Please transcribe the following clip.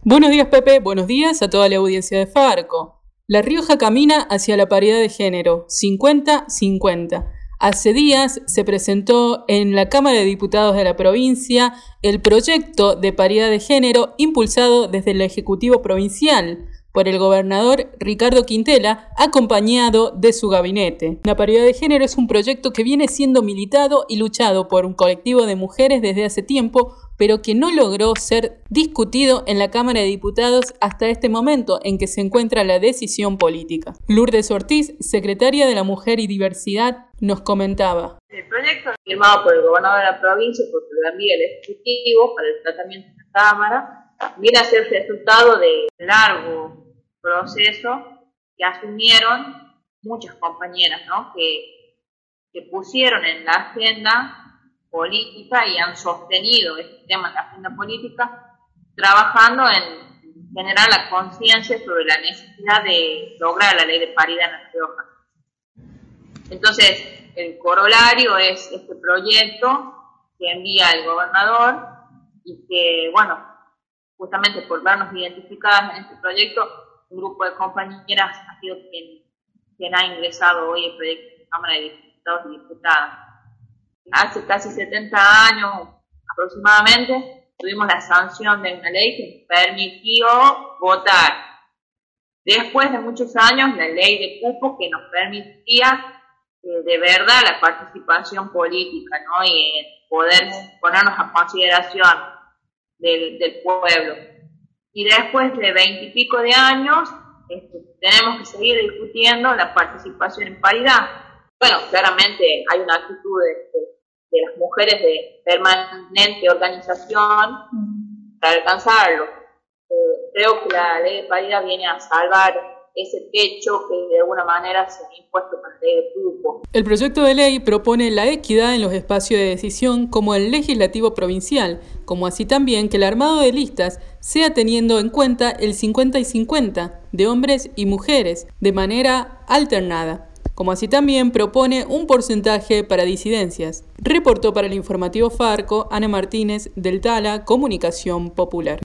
Buenos días, Pepe. Buenos días a toda la audiencia de Farco. La Rioja camina hacia la paridad de género, 50-50. Hace días se presentó en la Cámara de Diputados de la provincia el proyecto de paridad de género impulsado desde el Ejecutivo Provincial por el gobernador Ricardo Quintela, acompañado de su gabinete. La paridad de género es un proyecto que viene siendo militado y luchado por un colectivo de mujeres desde hace tiempo, pero que no logró ser discutido en la Cámara de Diputados hasta este momento en que se encuentra la decisión política. Lourdes Ortiz, secretaria de la Mujer y Diversidad, nos comentaba. El proyecto firmado por el gobernador de la provincia, porque lo envía el Ejecutivo para el tratamiento de la Cámara, viene a ser resultado de un largo proceso que asumieron muchas compañeras, ¿no? que pusieron en la agenda política y han sostenido este tema en la agenda política, trabajando en generar la conciencia sobre la necesidad de lograr la ley de paridad en La Rioja. Entonces, el corolario es este proyecto que envía el gobernador y que, bueno, justamente por vernos identificadas en este proyecto, un grupo de compañeras ha sido quien ha ingresado hoy el proyecto de la Cámara de Diputados y Diputadas. Hace casi 70 años aproximadamente tuvimos la sanción de una ley que nos permitió votar. Después de muchos años, la ley de cupo que nos permitía de verdad la participación política, ¿no? Y poder ponernos a consideración del pueblo. Y después de 20 y pico de años, tenemos que seguir discutiendo la participación en paridad. Bueno, claramente hay una actitud de las mujeres de permanente organización para alcanzarlo. Creo que la ley de paridad viene a salvar ese techo que de alguna manera se ha impuesto con la ley de cupo. El proyecto de ley propone la equidad en los espacios de decisión como el legislativo provincial, como así también que el armado de listas sea teniendo en cuenta el 50 y 50 de hombres y mujeres de manera alternada, como así también propone un porcentaje para disidencias. Reportó para el informativo Farco Ana Martínez del Tala, Comunicación Popular.